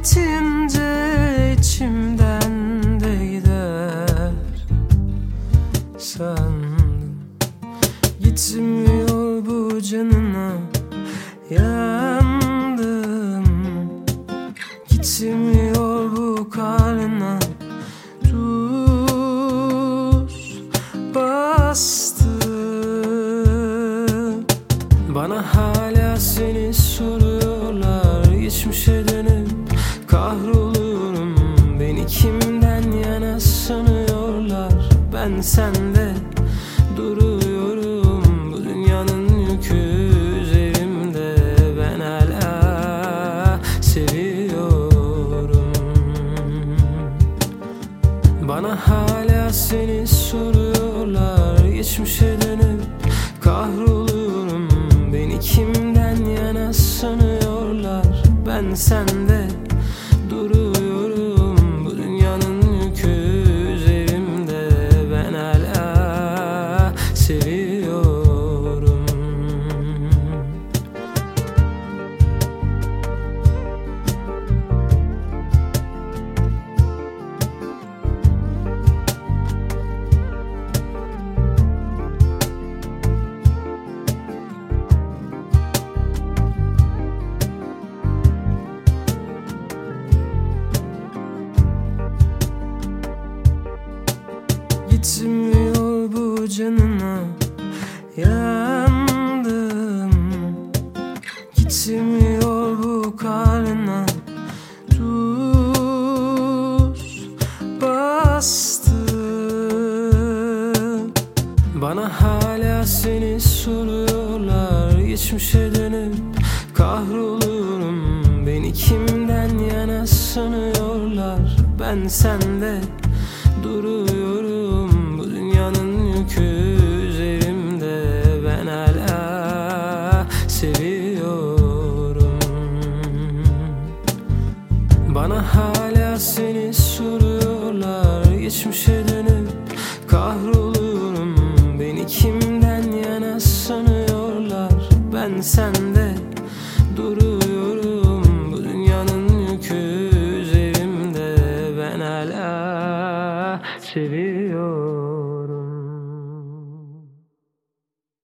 bitince içimden de gider sandım. Gitmiyor bu canına, yandım. Gitmiyor bu karnına, tuz bastı. Bana hala seni soruyorlar, geçmişe dönüp kahroluyorum. Beni kimden yana sanıyorlar, ben sende duruyorum. Bu dünyanın yükü üzerimde, ben hala seviyorum. Bana hala seni soruyorlar, geçmişe dönüp kahroluyorum. Beni kimden yana sanıyorlar, ben sende duruyorum. Bu dünyanın yükü üzerimde, ben hala seviyorum. Gitmiyor bu canına, yandım. Gitmiyor bu karnına, tuz bastı. Bana hala seni soruyorlar, geçmişe dönüp kahroluyorum. Beni kimden yana sanıyorlar, ben sende duruyorum. Bu dünyanın yükü üzerimde, ben hala seviyorum. Bana hala seni soruyorlar, geçmişe dönüp kahroluyorum. Beni kimden yana sanıyorlar, ben sende duruyorum. Bu dünyanın yükü üzerimde, ben hala seviyorum.